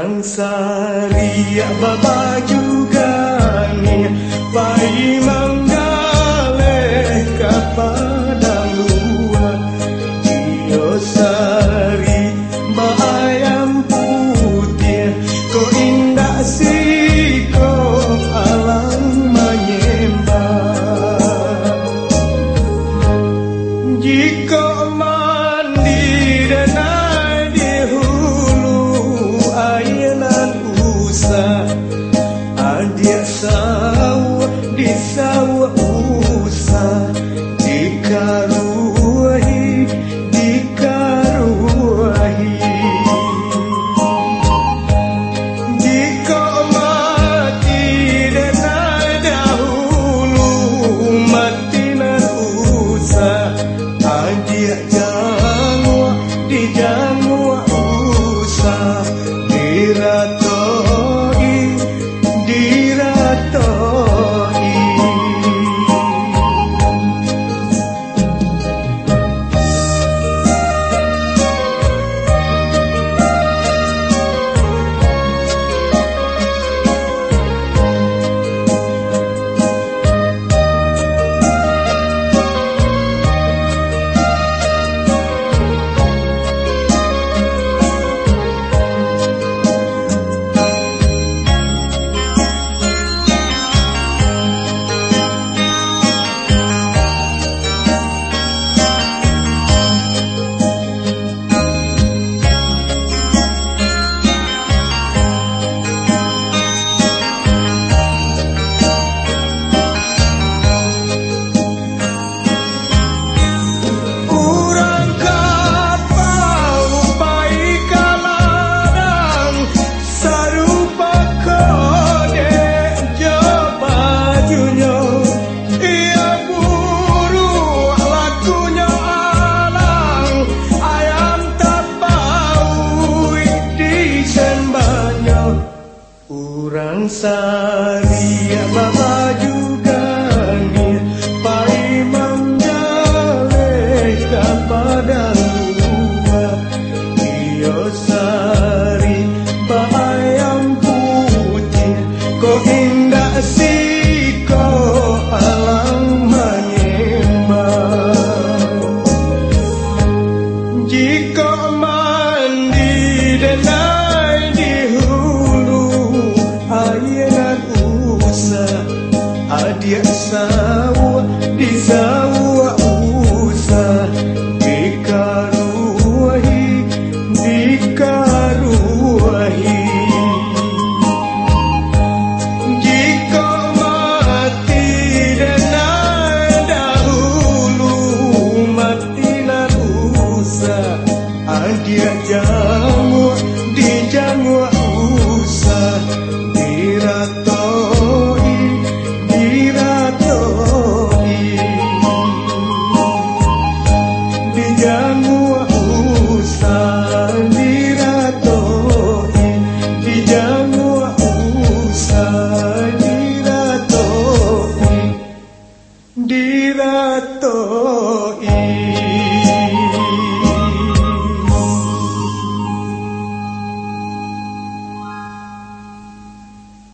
Urang saria baba juga nih pai manggaleh ka padang luar Dio sari ba ayam putih ko indah siko alam menyembah jika mandi denai di hulu ayenan usah adia sawah di sawah usah dikaruahi jika mati denai dahulu mati nan usah adia jangwa di jangwa usah diratoi Urang saria baba juga nih pai manggaleh ka padang luar Dio sari ba ayam putih ko indah siko alam menyembah jika mandi denai di ayenan usah adia sawah di sawah usah dikaruahi jika mati denai dahulu mati nan usah adia jangwa di jangwa usah diratoi di jangwa usah diratoi di jangwa usah diratoi